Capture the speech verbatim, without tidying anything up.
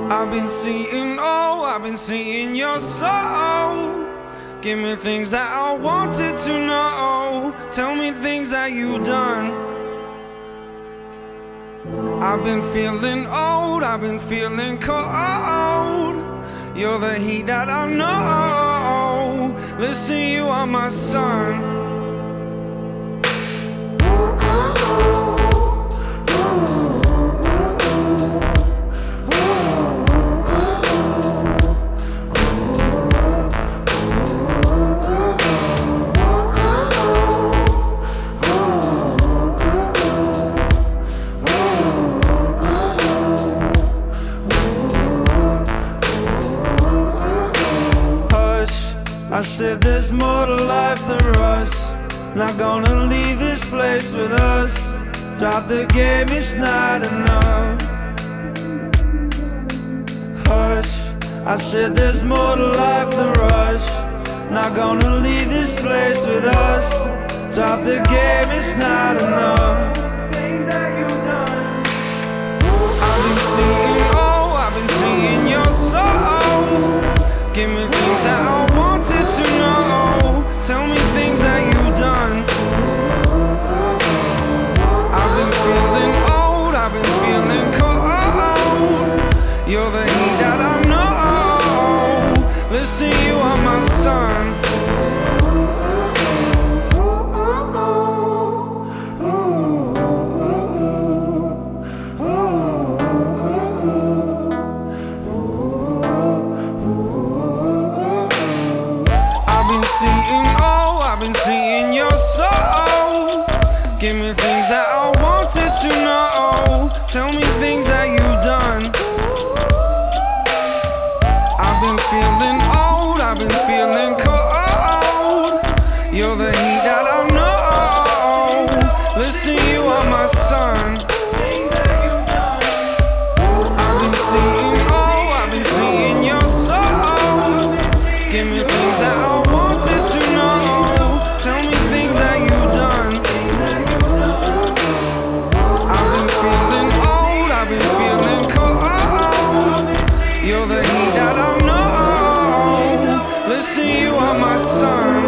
I've been seeing, oh, I've been seeing your soul. Give me things that I wanted to know. Tell me things that you've done. I've been feeling old, I've been feeling cold. You're the heat that I know. Listen, you are my sun. I said there's more to life than rush. Not gonna leave this place with us. Drop the game, it's not enough. Hush, I said there's more to life than rush. Not gonna leave this place with us. Drop the game, it's not enough. I've been seeing, oh, I've been seeing your soul. Give me things that I wanted to know. Tell me things that you've done. I've been feeling old, I've been feeling cold. You're the heat that I know. Listen, you are my sun. Seeing, oh, I've been seeing your soul. Give me things that I wanted to know. Tell me things that you've done. I've been feeling old, I've been feeling cold. You're the heat that I know. Listen, you are my sun. I've been seeing, oh, I've been seeing your soul. Give me things that I wanted to know. Tell me things that you've done. I've been feeling old, I've been feeling cold. You're the heat that I know. Listen, you are my sun.